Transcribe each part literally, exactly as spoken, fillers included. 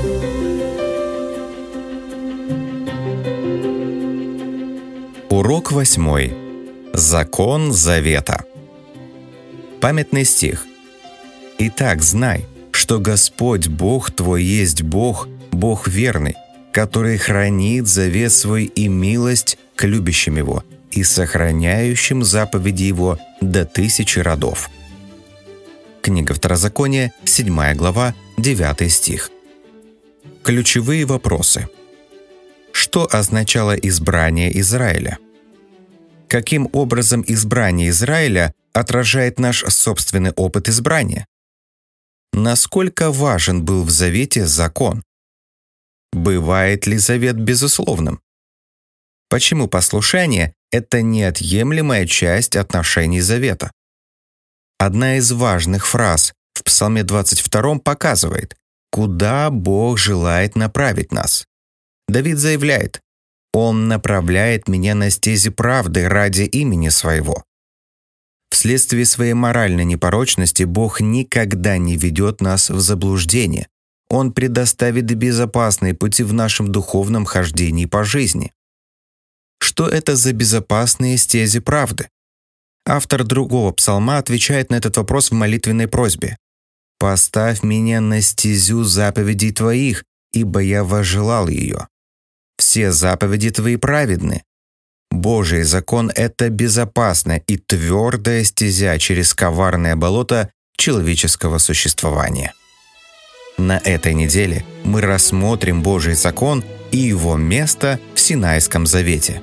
Урок восьмой. Закон завета. Памятный стих. «Итак, знай, что Господь Бог твой есть Бог, Бог верный, который хранит завет свой и милость к любящим Его и сохраняющим заповеди Его до тысячи родов». Книга Второзакония, седьмая глава, девятый стих. Ключевые вопросы. Что означало избрание Израиля? Каким образом избрание Израиля отражает наш собственный опыт избрания? Насколько важен был в завете закон? Бывает ли завет безусловным? Почему послушание – это неотъемлемая часть отношений завета? Одна из важных фраз в Псалме двадцать втором показывает, куда Бог желает направить нас. Давид заявляет: «Он направляет меня на стези правды ради имени Своего». Вследствие своей моральной непорочности Бог никогда не ведет нас в заблуждение. Он предоставит безопасные пути в нашем духовном хождении по жизни. Что это за безопасные стези правды? Автор другого псалма отвечает на этот вопрос в молитвенной просьбе: «Поставь меня на стезю заповедей Твоих, ибо я возжелал ее. Все заповеди Твои праведны». Божий закон — это безопасная и твердая стезя через коварное болото человеческого существования. На этой неделе мы рассмотрим Божий закон и его место в Синайском завете.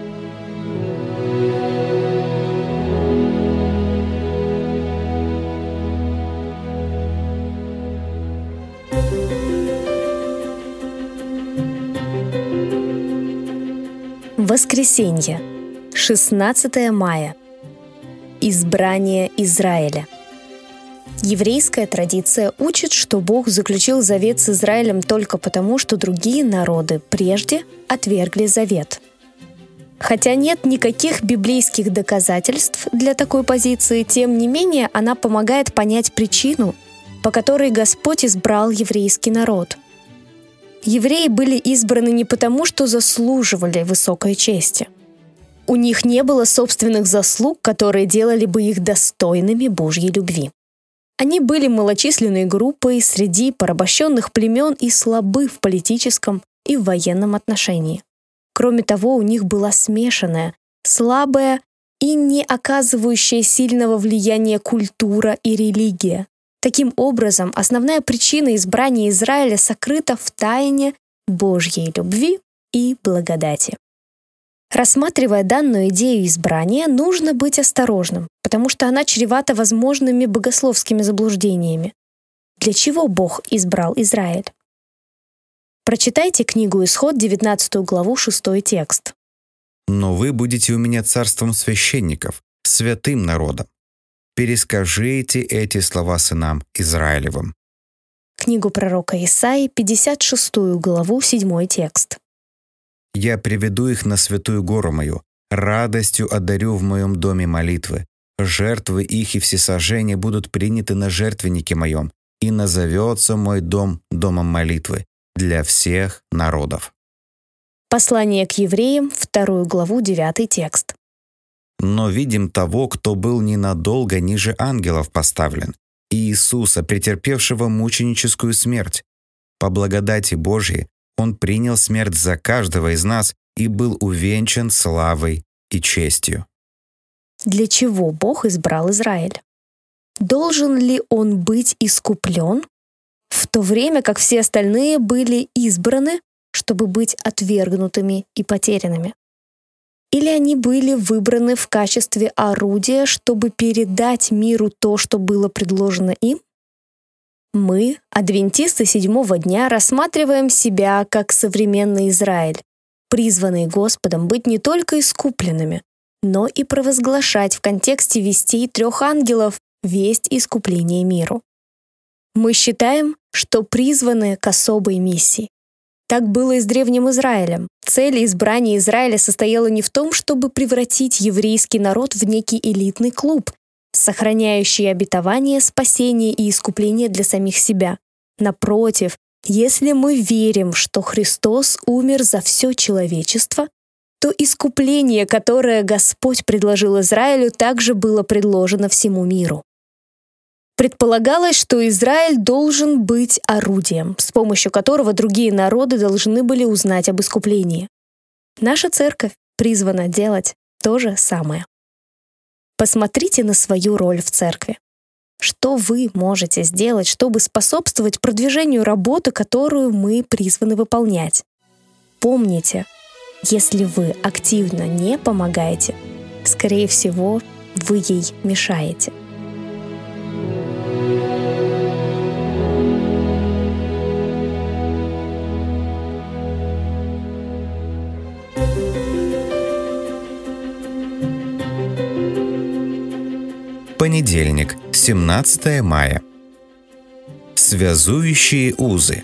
Воскресенье, шестнадцатое мая. Избрание Израиля. Еврейская традиция учит, что Бог заключил завет с Израилем только потому, что другие народы прежде отвергли завет. Хотя нет никаких библейских доказательств для такой позиции, тем не менее она помогает понять причину, по которой Господь избрал еврейский народ. Евреи были избраны не потому, что заслуживали высокой чести. У них не было собственных заслуг, которые делали бы их достойными Божьей любви. Они были малочисленной группой среди порабощенных племен и слабы в политическом и в военном отношении. Кроме того, у них была смешанная, слабая и не оказывающая сильного влияния культура и религия. Таким образом, основная причина избрания Израиля сокрыта в тайне Божьей любви и благодати. Рассматривая данную идею избрания, нужно быть осторожным, потому что она чревата возможными богословскими заблуждениями. Для чего Бог избрал Израиль? Прочитайте книгу Исход, девятнадцатую главу, шестой текст. «Но вы будете у меня царством священников, святым народом. Перескажите эти слова сынам Израилевым». Книгу пророка Исаии, пятьдесят шестую главу, седьмой текст. «Я приведу их на святую гору мою, радостью одарю в моем доме молитвы. Жертвы их и всесожжения будут приняты на жертвеннике моем, и назовется мой дом домом молитвы для всех народов». Послание к евреям, вторую главу, девятый текст. «Но видим того, кто был ненадолго ниже ангелов поставлен, Иисуса, претерпевшего мученическую смерть. По благодати Божией Он принял смерть за каждого из нас и был увенчан славой и честью». Для чего Бог избрал Израиль? Должен ли он быть искуплен, в то время как все остальные были избраны, чтобы быть отвергнутыми и потерянными? Или они были выбраны в качестве орудия, чтобы передать миру то, что было предложено им? Мы, адвентисты седьмого дня, рассматриваем себя как современный Израиль, призванный Господом быть не только искупленными, но и провозглашать в контексте вестей трех ангелов весть искупления миру. Мы считаем, что призваны к особой миссии. Так было и с Древним Израилем. Цель избрания Израиля состояла не в том, чтобы превратить еврейский народ в некий элитный клуб, сохраняющий обетование спасения и искупления для самих себя. Напротив, Если мы верим, что Христос умер за все человечество, то искупление, которое Господь предложил Израилю, также было предложено всему миру. Предполагалось, что Израиль должен быть орудием, с помощью которого другие народы должны были узнать об искуплении. Наша церковь призвана делать то же самое. Посмотрите на свою роль в церкви. Что вы можете сделать, чтобы способствовать продвижению работы, которую мы призваны выполнять? Помните, если вы активно не помогаете, скорее всего, вы ей мешаете. Понедельник, семнадцатое мая. Связующие узы.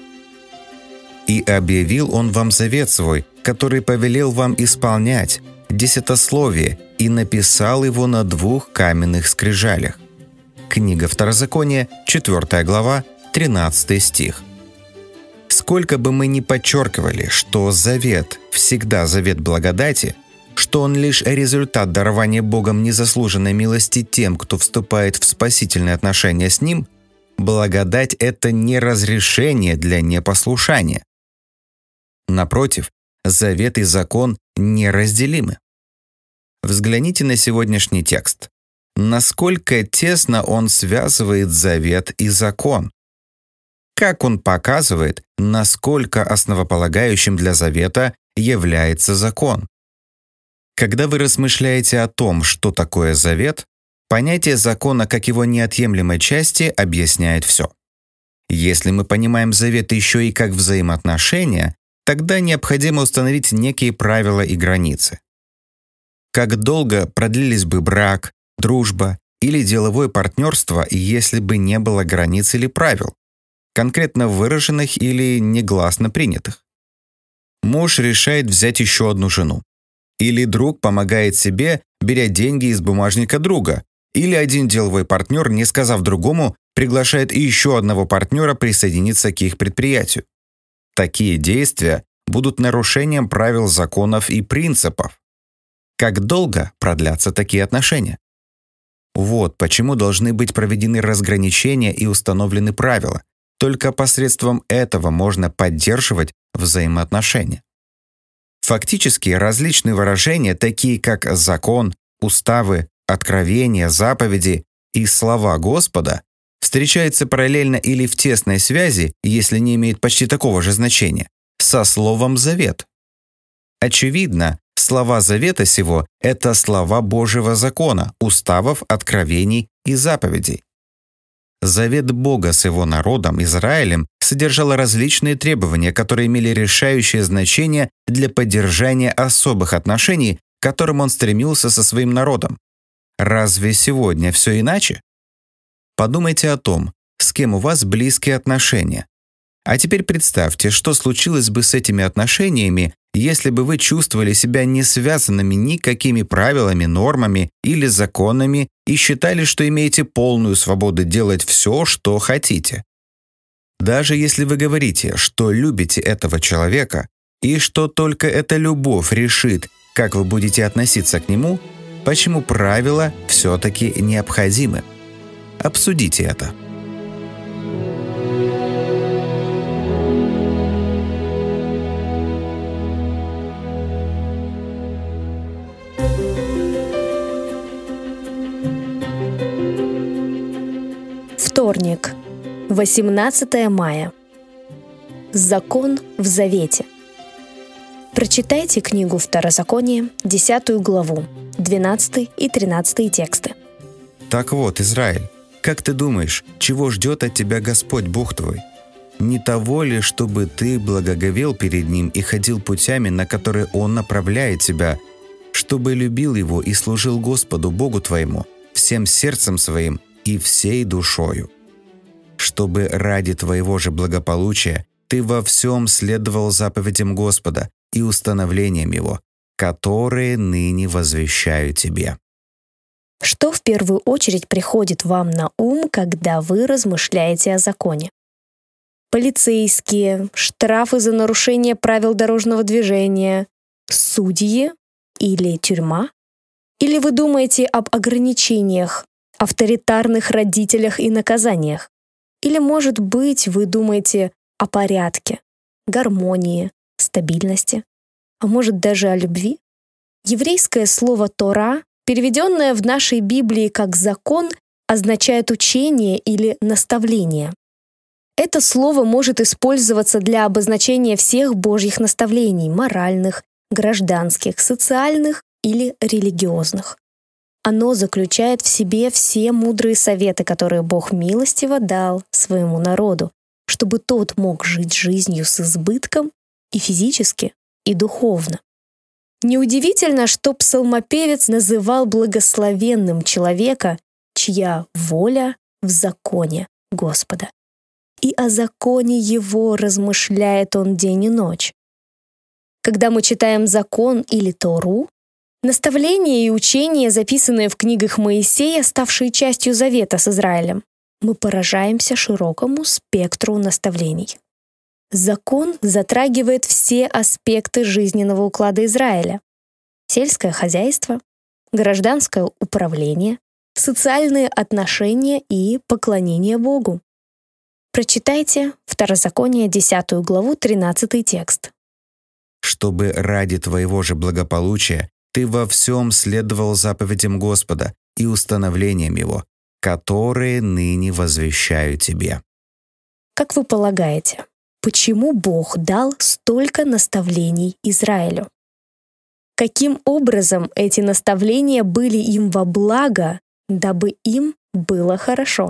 «И объявил он вам завет свой, который повелел вам исполнять, десятословие, и написал его на двух каменных скрижалях». Книга Второзакония, четвёртая глава, тринадцатый стих. Сколько бы мы ни подчеркивали, что завет всегда завет благодати, что он лишь результат дарования Богом незаслуженной милости тем, кто вступает в спасительные отношения с Ним, благодать – это не разрешение для непослушания. Напротив, завет и закон неразделимы. Взгляните на сегодняшний текст. Насколько тесно он связывает завет и закон. Как он показывает, насколько основополагающим для завета является закон. Когда вы размышляете о том, что такое завет, понятие закона как его неотъемлемой части объясняет все. Если мы понимаем завет еще и как взаимоотношения, тогда необходимо установить некие правила и границы. Как долго продлились бы брак, дружба или деловое партнерство, если бы не было границ или правил, конкретно выраженных или негласно принятых? Муж решает взять еще одну жену. Или друг помогает себе, беря деньги из бумажника друга. Или один деловой партнер, не сказав другому, приглашает еще одного партнера присоединиться к их предприятию. Такие действия будут нарушением правил, законов и принципов. Как долго продлятся такие отношения? Вот почему должны быть проведены разграничения и установлены правила. Только посредством этого можно поддерживать взаимоотношения. Фактически различные выражения, такие как закон, уставы, откровения, заповеди и слова Господа, встречаются параллельно или в тесной связи, если не имеют почти такого же значения, со словом «завет». Очевидно, слова завета сего – это слова Божьего закона, уставов, откровений и заповедей. Завет Бога с его народом, Израилем, содержал различные требования, которые имели решающее значение для поддержания особых отношений, к которым он стремился со своим народом. Разве сегодня все иначе? Подумайте о том, с кем у вас близкие отношения. А теперь представьте, что случилось бы с этими отношениями, если бы вы чувствовали себя не связанными никакими правилами, нормами или законами и считали, что имеете полную свободу делать все, что хотите. Даже если вы говорите, что любите этого человека и что только эта любовь решит, как вы будете относиться к нему, почему правила все-таки необходимы? Обсудите это. Вторник, восемнадцатое мая. Закон в завете. Прочитайте книгу Второзакония, десятую главу, двенадцатый и тринадцатый тексты. Так вот, Израиль, как ты думаешь, чего ждет от тебя Господь Бог твой? Не того ли, чтобы ты благоговел перед Ним и ходил путями, на которые Он направляет тебя, чтобы любил Его и служил Господу Богу твоему всем сердцем своим и всей душою? Чтобы ради твоего же благополучия ты во всем следовал заповедям Господа и установлениям Его, которые ныне возвещаю тебе». Что в первую очередь приходит вам на ум, когда вы размышляете о законе? полицейские, штрафы за нарушение правил дорожного движения, судьи или тюрьма? Или вы думаете об ограничениях, авторитарных родителях и наказаниях? Или, может быть, вы думаете о порядке, гармонии, стабильности? А может, даже о любви? Еврейское слово «Тора», переведенное в нашей Библии как «закон», означает учение или наставление. Это слово может использоваться для обозначения всех Божьих наставлений – моральных, гражданских, социальных или религиозных. Оно заключает в себе все мудрые советы, которые Бог милостиво дал своему народу, чтобы тот мог жить жизнью с избытком и физически, и духовно. Неудивительно, что псалмопевец называл благословенным человека, чья воля в законе Господа. И о законе Его размышляет он день и ночь. Когда мы читаем закон или Тору, наставления и учения, записанные в книгах Моисея, ставшие частью завета с Израилем, мы поражаемся широкому спектру наставлений. Закон затрагивает все аспекты жизненного уклада Израиля: сельское хозяйство, гражданское управление, социальные отношения и поклонение Богу. Прочитайте Второзаконие, десятую главу, тринадцатый текст. «Чтобы ради твоего же благополучия ты во всем следовал заповедям Господа и установлениям Его, которые ныне возвещаю тебе». Как вы полагаете, почему Бог дал столько наставлений Израилю? Каким образом эти наставления были им во благо, дабы им было хорошо?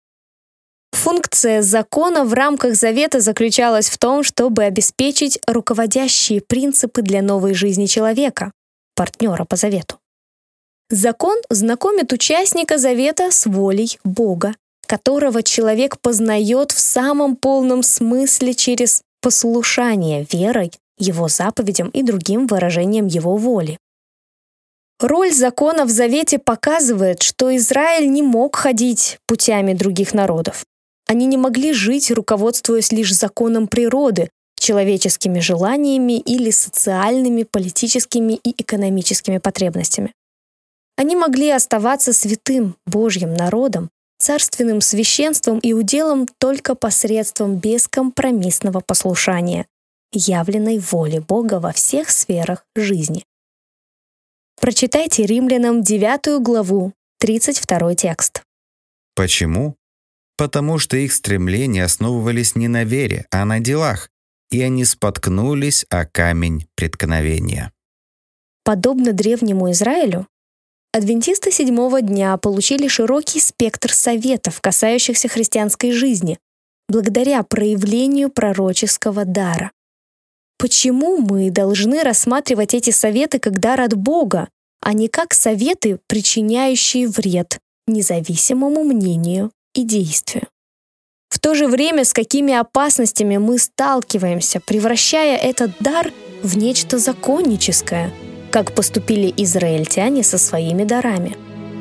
Функция закона в рамках завета заключалась в том, чтобы обеспечить руководящие принципы для новой жизни человека, партнера по завету. Закон знакомит участника завета с волей Бога, которого человек познает в самом полном смысле через послушание верой Его заповедям и другим выражениям Его воли. Роль закона в завете показывает, что Израиль не мог ходить путями других народов. Они не могли жить, руководствуясь лишь законом природы, человеческими желаниями или социальными, политическими и экономическими потребностями. Они могли оставаться святым Божьим народом, царственным священством и уделом только посредством бескомпромиссного послушания, явленной воле Бога во всех сферах жизни. Прочитайте Римлянам девятую главу, тридцать второй текст. Почему? Потому что их стремления основывались не на вере, а на делах, и они споткнулись о камень преткновения. Подобно древнему Израилю, адвентисты седьмого дня получили широкий спектр советов, касающихся христианской жизни, благодаря проявлению пророческого дара. Почему мы должны рассматривать эти советы как дар от Бога, а не как советы, причиняющие вред независимому мнению и действию? В то же время, с какими опасностями мы сталкиваемся, превращая этот дар в нечто законническое, как поступили израильтяне со своими дарами?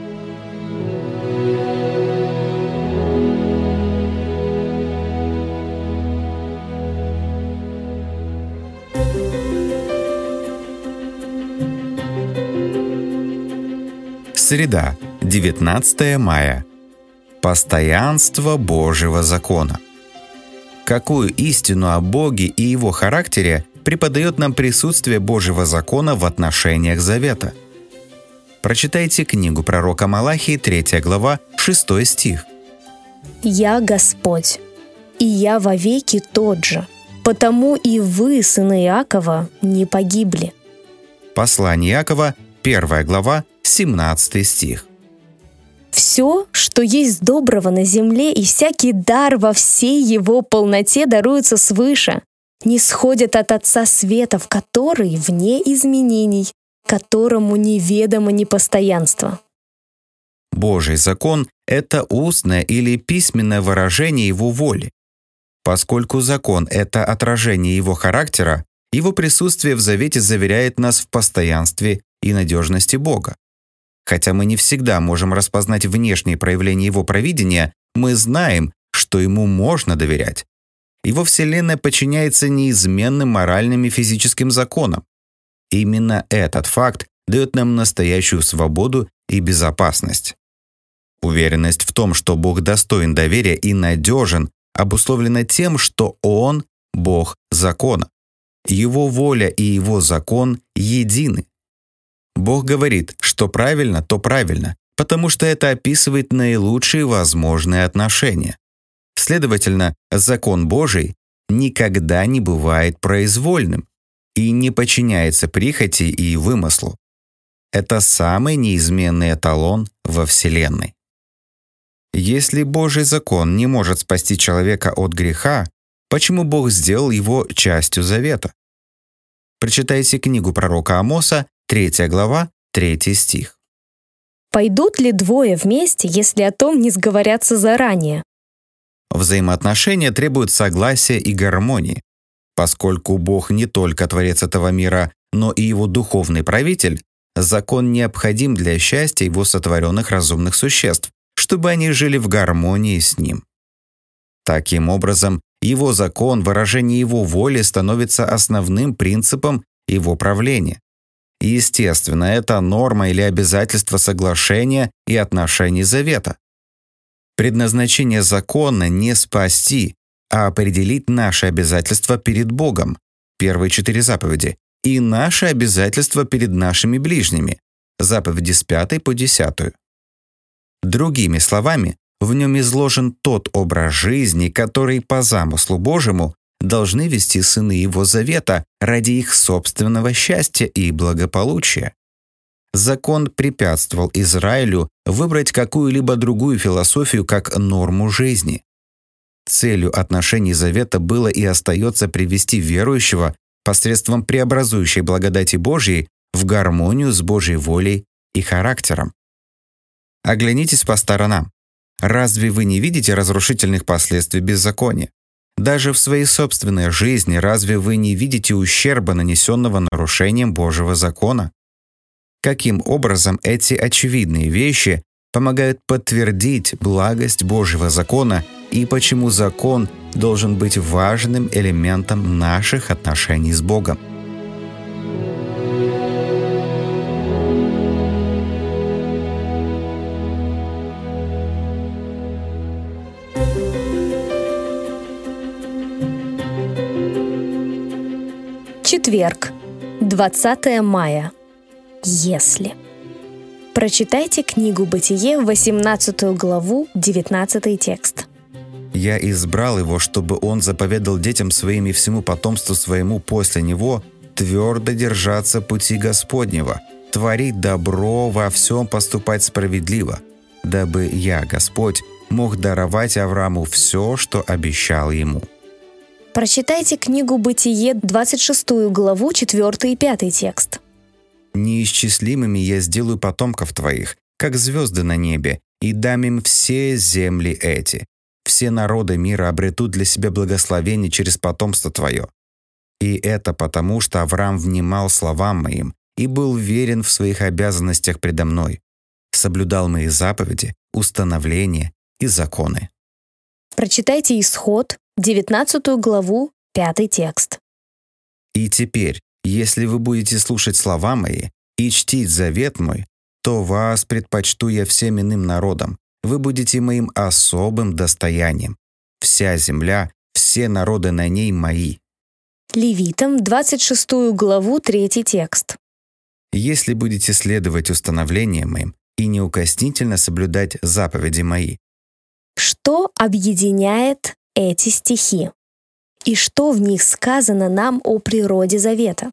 Среда, девятнадцатое мая. Постоянство Божьего закона. Какую истину о Боге и Его характере преподает нам присутствие Божьего закона в отношениях завета? Прочитайте книгу пророка Малахии, третья глава, шестой стих. «Я Господь, и я вовеки тот же, потому и вы, сыны Иакова, не погибли». Послание Иакова, первая глава, семнадцатый стих. «Все, что есть доброго на земле, и всякий дар во всей его полноте даруется свыше, не сходят от Отца Светов, который вне изменений, которому неведомо непостоянство». Божий закон — это устное или письменное выражение Его воли. Поскольку закон — это отражение Его характера, Его присутствие в завете заверяет нас в постоянстве и надежности Бога. Хотя мы не всегда можем распознать внешние проявления Его провидения, мы знаем, что Ему можно доверять. Его Вселенная подчиняется неизменным моральным и физическим законам. Именно этот факт дает нам настоящую свободу и безопасность. Уверенность в том, что Бог достоин доверия и надежен, обусловлена тем, что Он – Бог закона. Его воля и Его закон едины. Бог говорит, что правильно, то правильно, потому что это описывает наилучшие возможные отношения. Следовательно, закон Божий никогда не бывает произвольным и не подчиняется прихоти и вымыслу. Это самый неизменный эталон во Вселенной. Если Божий закон не может спасти человека от греха, почему Бог сделал его частью завета? Прочитайте книгу пророка Амоса, третья глава, третий стих. Пойдут ли двое вместе, если о том не сговорятся заранее? Взаимоотношения требуют согласия и гармонии. Поскольку Бог не только Творец этого мира, но и его духовный правитель, закон необходим для счастья его сотворенных разумных существ, чтобы они жили в гармонии с Ним. Таким образом, Его закон, выражение Его воли становится основным принципом Его правления. Естественно, это норма или обязательство соглашения и отношений завета. Предназначение закона не спасти, а определить наши обязательства перед Богом, первые четыре заповеди, и наши обязательства перед нашими ближними, заповеди с пятой по десятую. Другими словами, в нем изложен тот образ жизни, который по замыслу Божьему должны вести сыны Его завета ради их собственного счастья и благополучия. Закон препятствовал Израилю выбрать какую-либо другую философию как норму жизни. Целью отношений завета было и остается привести верующего посредством преобразующей благодати Божьей в гармонию с Божьей волей и характером. Оглянитесь по сторонам. Разве вы не видите разрушительных последствий беззакония? Даже в своей собственной жизни разве вы не видите ущерба, нанесенного нарушением Божьего закона? Каким образом эти очевидные вещи помогают подтвердить благость Божьего закона и почему закон должен быть важным элементом наших отношений с Богом? Четверг, двадцатое мая. Если. Прочитайте книгу «Бытие», восемнадцатую главу, девятнадцатый текст. «Я избрал его, чтобы он заповедал детям своим и всему потомству своему после него твердо держаться пути Господнего, творить добро, во всем поступать справедливо, дабы я, Господь, мог даровать Аврааму все, что обещал ему». Прочитайте книгу «Бытие», двадцать шестую главу, четвёртый и пятый текст. «Неисчислимыми я сделаю потомков твоих, как звезды на небе, и дам им все земли эти. Все народы мира обретут для себя благословение через потомство твое. И это потому, что Авраам внимал словам моим и был верен в своих обязанностях предо мной, соблюдал мои заповеди, установления и законы». Прочитайте Исход, девятнадцатую главу, пятый текст. «И теперь, если вы будете слушать слова мои и чтить завет мой, то вас предпочту я всем иным народам. Вы будете моим особым достоянием. Вся земля, все народы на ней мои». Левитам, двадцать шестую главу, третий текст. «Если будете следовать установлениям моим и неукоснительно соблюдать заповеди мои». Что объединяет эти стихи? И что в них сказано нам о природе завета?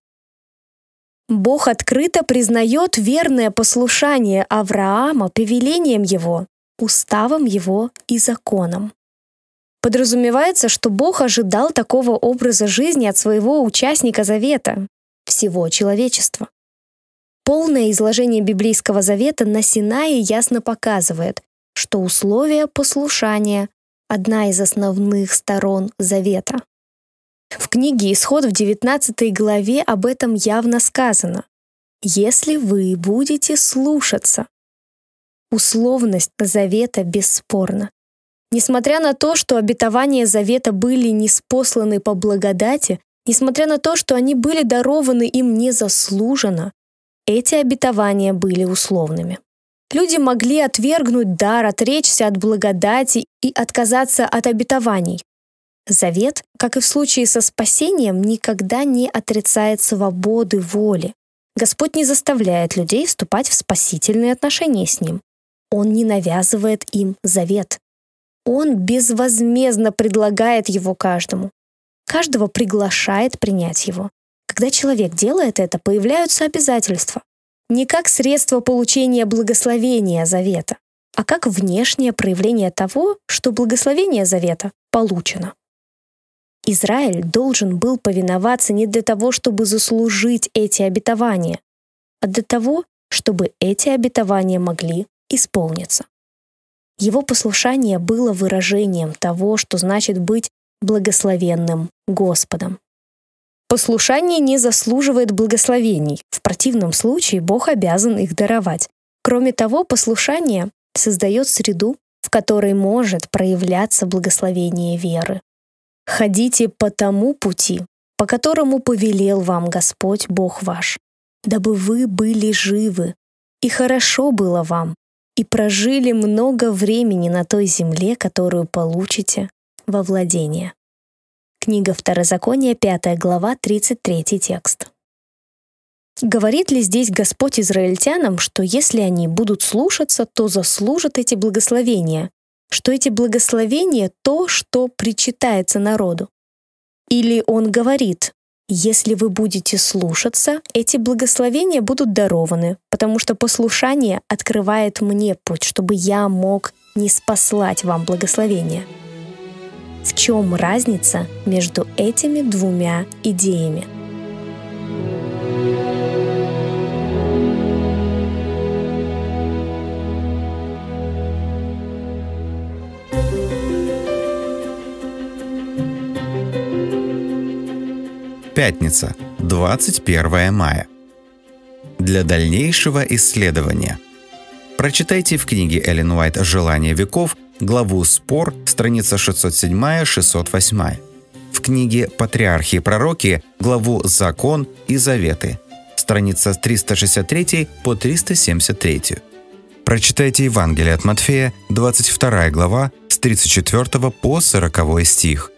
Бог открыто признает верное послушание Авраама повелениям его, уставам его и законам. Подразумевается, что Бог ожидал такого образа жизни от своего участника завета, всего человечества. Полное изложение библейского завета на Синае ясно показывает, что условие послушания — одна из основных сторон завета. В книге «Исход» в девятнадцатой главе об этом явно сказано: «Если вы будете слушаться». Условность завета бесспорна. Несмотря на то, что обетования завета были ниспосланы по благодати, несмотря на то, что они были дарованы им незаслуженно, эти обетования были условными. Люди могли отвергнуть дар, отречься от благодати и отказаться от обетований. Завет, как и в случае со спасением, никогда не отрицает свободы воли. Господь не заставляет людей вступать в спасительные отношения с Ним. Он не навязывает им завет. Он безвозмездно предлагает его каждому. Каждого приглашает принять его. Когда человек делает это, появляются обязательства. Не как средство получения благословения завета, а как внешнее проявление того, что благословение завета получено. Израиль должен был повиноваться не для того, чтобы заслужить эти обетования, а для того, чтобы эти обетования могли исполниться. Его послушание было выражением того, что значит быть благословенным Господом. Послушание не заслуживает благословений. В противном случае Бог обязан их даровать. Кроме того, послушание создает среду, в которой может проявляться благословение веры. «Ходите по тому пути, по которому повелел вам Господь Бог ваш, дабы вы были живы, и хорошо было вам, и прожили много времени на той земле, которую получите во владение». Книга Второзакония, пятая глава, тридцать третий текст. Говорит ли здесь Господь израильтянам, что если они будут слушаться, то заслужат эти благословения, что эти благословения — то, что причитается народу? Или Он говорит: если вы будете слушаться, эти благословения будут дарованы, потому что послушание открывает мне путь, чтобы я мог ниспослать вам благословения? В чем разница между этими двумя идеями? Пятница, двадцать первое мая. Для дальнейшего исследования прочитайте в книге Эллен Уайт «Желание веков» главу «Спор», страница шестьсот семь - шестьсот восемь. В книге «Патриархи и пророки» главу «Закон и заветы», страница с триста шестьдесят три по триста семьдесят три. Прочитайте Евангелие от Матфея, двадцать вторая глава, с тридцать четвёртого по сороковой стих.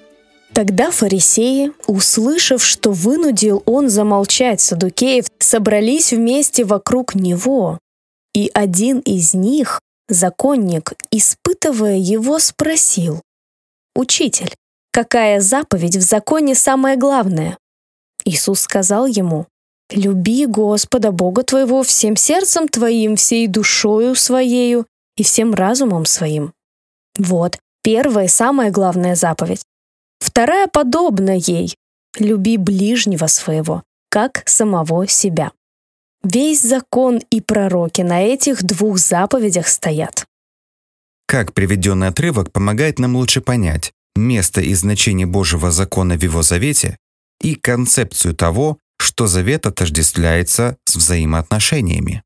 Тогда фарисеи, услышав, что вынудил он замолчать саддукеев, собрались вместе вокруг него, и один из них, законник, испытывая его, спросил: «Учитель, какая заповедь в законе самая главная?» Иисус сказал ему: «Люби Господа Бога твоего всем сердцем твоим, всей душою своею и всем разумом своим». Вот первая и самая главная заповедь. Вторая подобна ей: люби ближнего своего, как самого себя. Весь закон и пророки на этих двух заповедях стоят. Как приведенный отрывок помогает нам лучше понять место и значение Божьего закона в Его завете и концепцию того, что завет отождествляется с взаимоотношениями.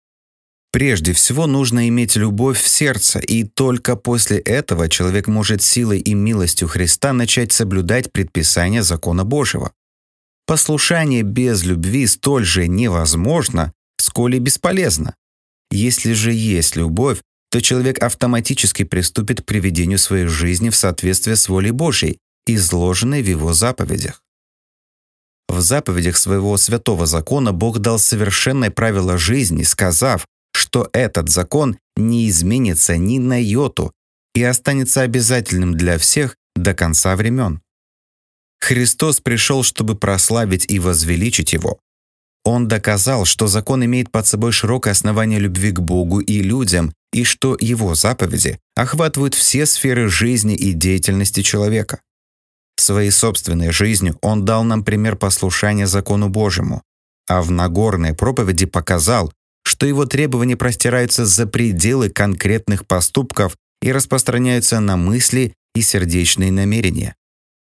Прежде всего нужно иметь любовь в сердце, и только после этого человек может силой и милостью Христа начать соблюдать предписания закона Божьего. Послушание без любви столь же невозможно, сколь и бесполезно. Если же есть любовь, то человек автоматически приступит к приведению своей жизни в соответствие с волей Божьей, изложенной в Его заповедях. В заповедях своего святого закона Бог дал совершенное правило жизни, сказав, что этот закон не изменится ни на йоту и останется обязательным для всех до конца времен. Христос пришел, чтобы прославить и возвеличить его. Он доказал, что закон имеет под собой широкое основание любви к Богу и людям, и что его заповеди охватывают все сферы жизни и деятельности человека. Своей собственной жизнью он дал нам пример послушания закону Божьему, а в Нагорной проповеди показал, что его требования простираются за пределы конкретных поступков и распространяются на мысли и сердечные намерения.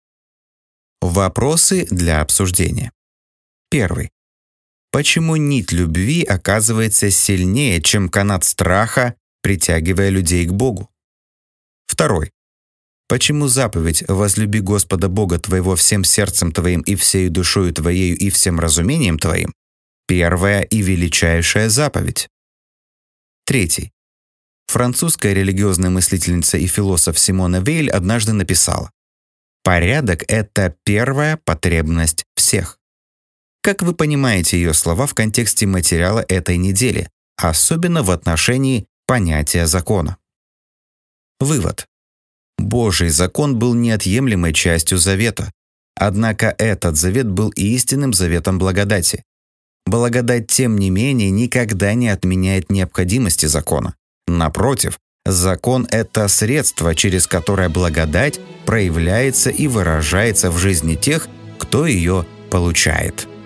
Вопросы для обсуждения. Первый. Почему нить любви оказывается сильнее, чем канат страха, притягивая людей к Богу? Второй. Почему заповедь «возлюби Господа Бога твоего всем сердцем твоим и всею душою твоею и всем разумением твоим» первая и величайшая заповедь? Третий. Французская религиозная мыслительница и философ Симона Вейль однажды написала: «Порядок — это первая потребность всех». Как вы понимаете ее слова в контексте материала этой недели, особенно в отношении понятия закона? Вывод. Божий закон был неотъемлемой частью завета, однако этот завет был истинным заветом благодати. Благодать, тем не менее, никогда не отменяет необходимости закона. Напротив, закон — это средство, через которое благодать проявляется и выражается в жизни тех, кто ее получает.